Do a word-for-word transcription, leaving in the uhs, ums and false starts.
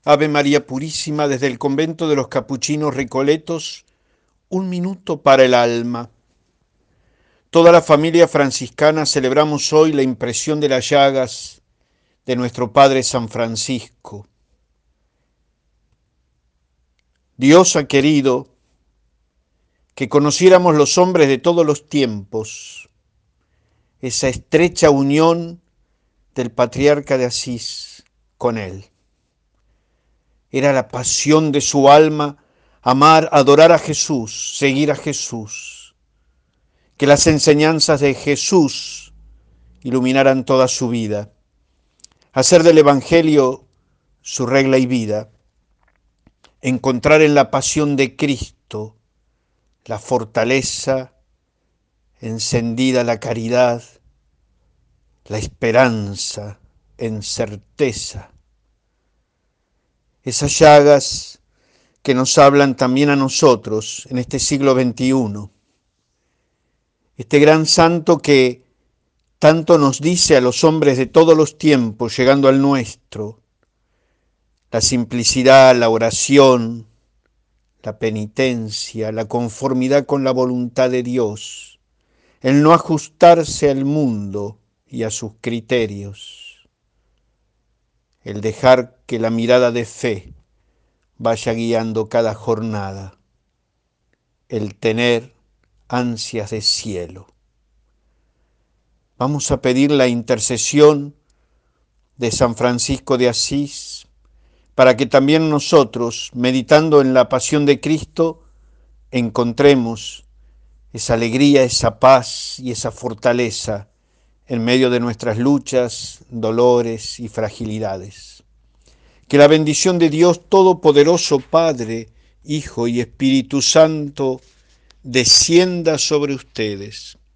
Ave María Purísima, desde el convento de los Capuchinos Recoletos, un minuto para el alma. Toda la familia franciscana celebramos hoy la impresión de las llagas de nuestro Padre San Francisco. Dios ha querido que conociéramos los hombres de todos los tiempos, esa estrecha unión del patriarca de Asís con él. Era la pasión de su alma amar, adorar a Jesús, seguir a Jesús. Que las enseñanzas de Jesús iluminaran toda su vida. Hacer del Evangelio su regla y vida. Encontrar en la pasión de Cristo la fortaleza encendida, la caridad, la esperanza en certeza. Esas llagas que nos hablan también a nosotros en este siglo veintiuno. Este gran santo que tanto nos dice a los hombres de todos los tiempos, llegando al nuestro, la simplicidad, la oración, la penitencia, la conformidad con la voluntad de Dios, el no ajustarse al mundo y a sus criterios, el dejar que la mirada de fe vaya guiando cada jornada, el tener ansias de cielo. Vamos a pedir la intercesión de San Francisco de Asís para que también nosotros, meditando en la pasión de Cristo, encontremos esa alegría, esa paz y esa fortaleza en medio de nuestras luchas, dolores y fragilidades. Que la bendición de Dios Todopoderoso, Padre, Hijo y Espíritu Santo, descienda sobre ustedes.